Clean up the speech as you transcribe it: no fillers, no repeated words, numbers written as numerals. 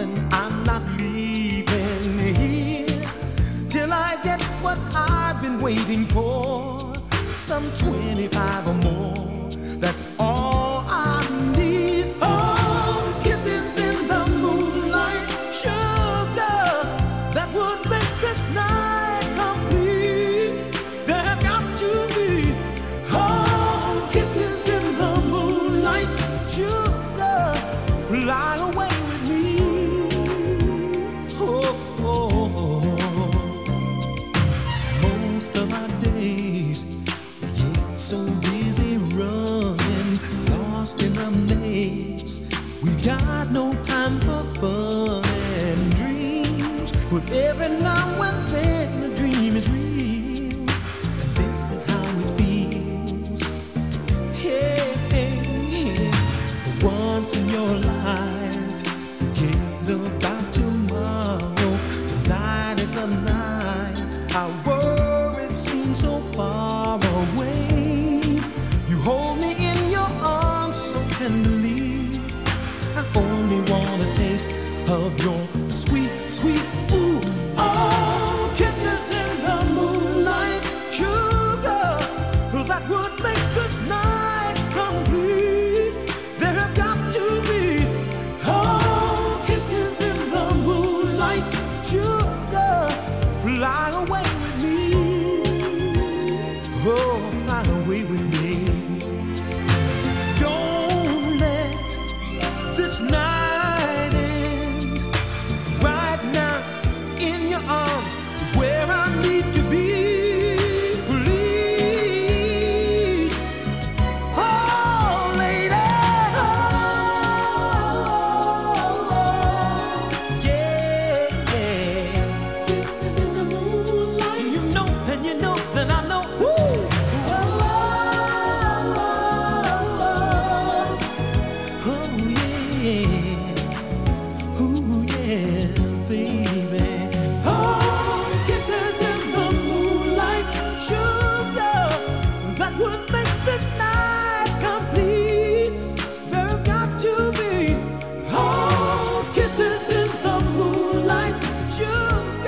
darling, I'm not leaving here till I get what I've been waiting for. Some 25 or more, that's all I need. Oh, kisses in the moonlight, sugar, that would make this night complete. There got to be, oh, kisses in the moonlight, sugar, fly away with me. Oh, oh, oh. Most of my days get so busy running, lost in a maze. We got no time for fun and dreams, but every now and then a dream is real, and this is how it feels. Hey, hey, hey. For once in your life, forget about tomorrow. Tonight is the night. Our worries seem so far away. You hold me in your arms so tenderly. I only want a taste of your sweet, sweet ooh. Oh, kisses in the moonlight, sugar, that would make this night complete. There have got to be, oh, kisses in the moonlight, sugar, fly away with me. Oh, fly away with me. Don't let this night end. Right now, in your arms is where I need to be. Please, oh, lady, oh, yeah. Kisses in the moonlight. And you know, that I know. Woo! Oh, yeah. Ooh, yeah, baby. Oh, kisses in the moonlight, sugar, that would make this night complete. There have got to be, oh, kisses in the moonlight, sugar.